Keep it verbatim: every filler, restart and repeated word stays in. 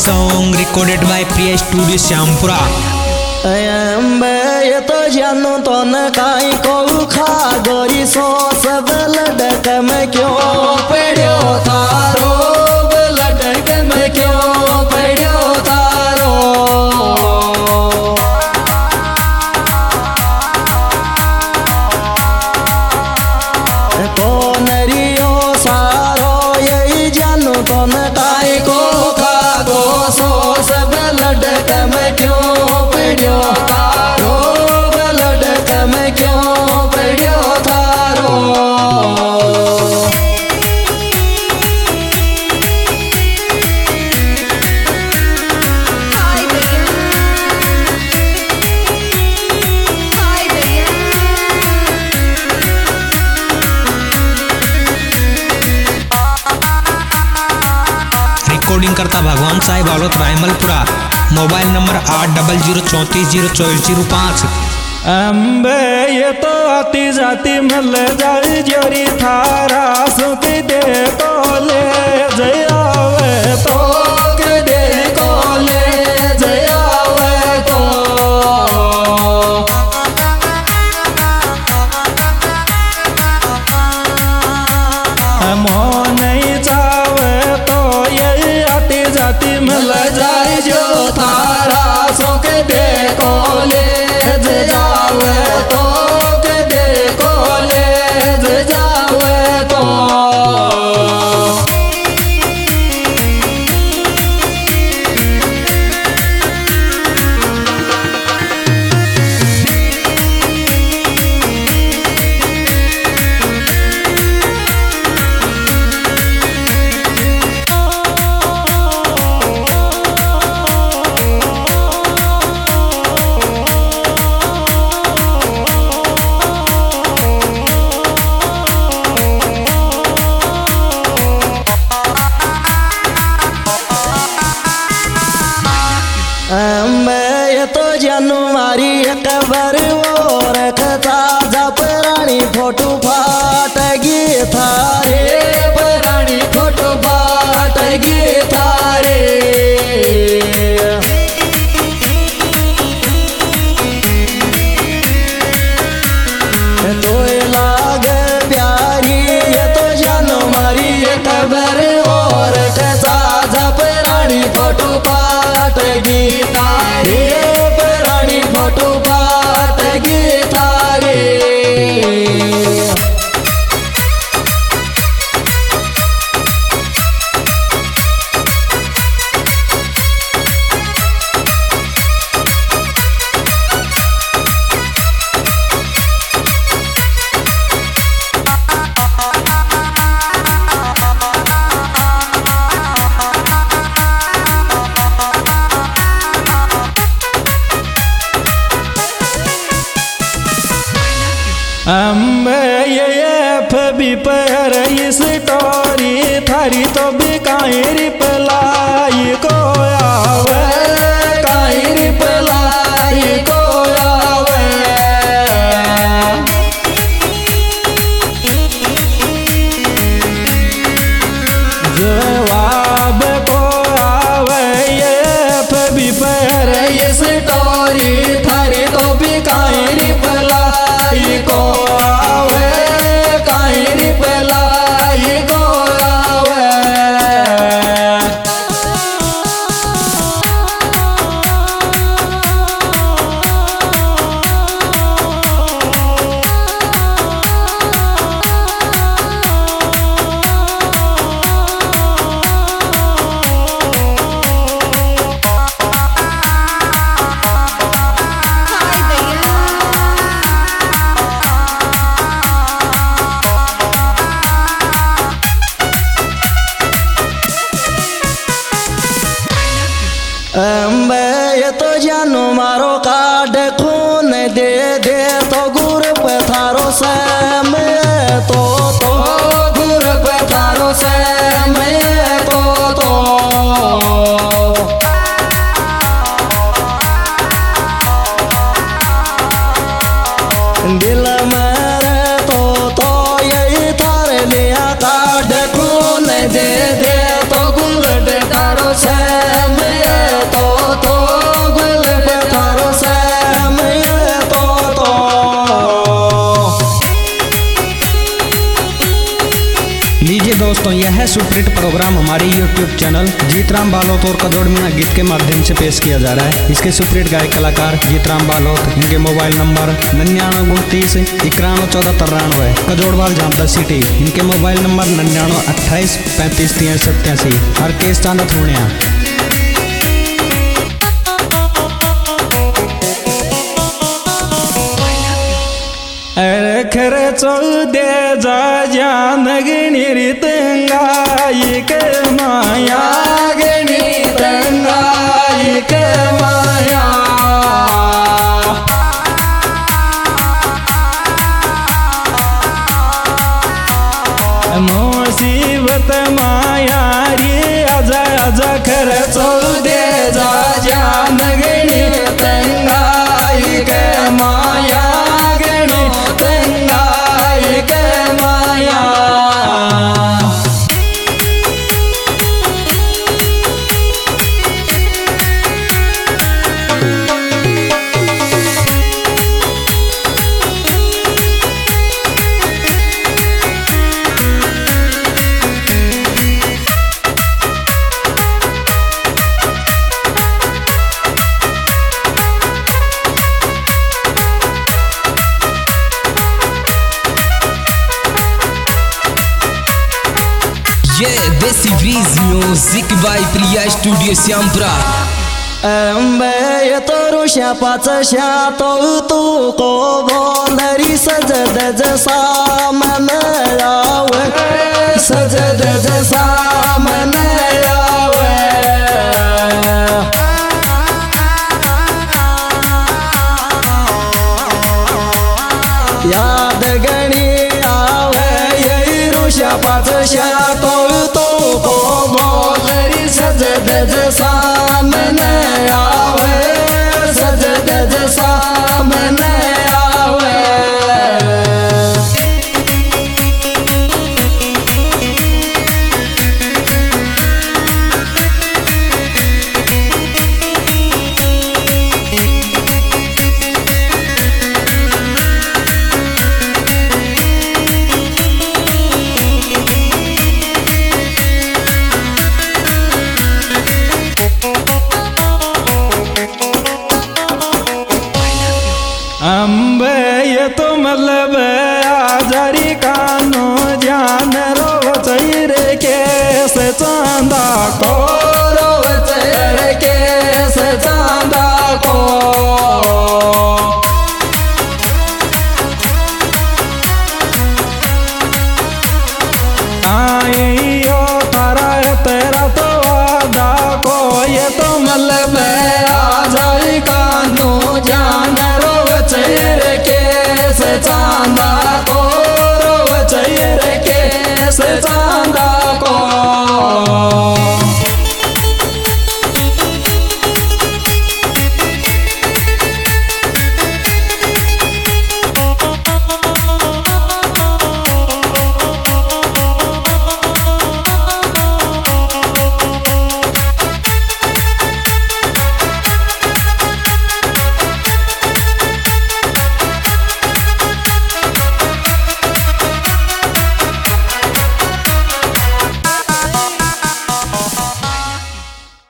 song recorded by Priya Studio Syampura. ये तो जानू तो न काई को खा गोरी सो सब लड़क में क्यों पड़ो थारो लड़क में क्यों पड़ो थारो कौन रियो सारो यही जानू तो न काई को खा गो सो सब लड़क में क्यों पड़ो थारो लड़क में क्यों पड़ो थारो रिकॉर्डिंग करता भगवान साहिब औलत रायमलपुरा। मोबाइल नंबर आठ डबल जीरो चौंतीस जीरो चौबीस जीरो पाँच। अम्बे ये तो आती जाती मल जाई जोरी थारा सुख दे को ले जयावे तो के दे को ले जयावे तो मोह नहीं चावे तो ये आती जाती मल जाई जो थारा सुख दे को ले जावे तो के दे को ले जावे तो मैं तो जानू मारी एक बार वो रखता जा पुरानी फोटो फाटगी थारे पुरानी फोटो फाटगी थारे तो लाग प्यारी ये तो जानू मारी एक बार वो रखता जा पुरानी फोटो फाटगी तारे पुरानी फोटो फाटगी तारे अम्बे ये फबी पर इस टोरी थारी तो भी काई पलाई को आवे काई पलाई को आवे जवाब को आवे ये फबी पर इस टोरी थारी तो भी काई पलाई को आवे काई पलाई को आवे अम्बे ये तो जानू मारो काट खून दे दे तो गुर पथारो से मैं तो तो गुर पथारो से मैं तो तो दिल मेरे तो तो यही थारे लिया काट खून दे दे तो गुर पथारो से मैं यह सुप्रीत प्रोग्राम हमारे यूट्यूब चैनल जीतराम बालोत और कदौड़ मीना गीत के माध्यम से पेश किया जा रहा है। इसके सुप्रीत गायक कलाकार जीतराम बालोत, इनके मोबाइल नंबर निन्यानवे उनतीस इक्यानवे चौदह तिरानवे, कदौड़वाल जामदा सिटी। इनके मोबाइल नंबर निन्यानवे अट्ठाईस पैंतीस तीन सत्तासी। हर केस चांदा थोड़िया। खरे चौदे जा जान गणी तंगाई के माया गणी तंगाई के माया मुसीबत माया रे आजा आजा खरे चौदे जा जान गणी तंगाई के माया ये देसी breeze music by Priya studio Shyampura. अंबे तोरु शापाच शातो तू को बोलरी सजद जसा मन आवे सजद जसा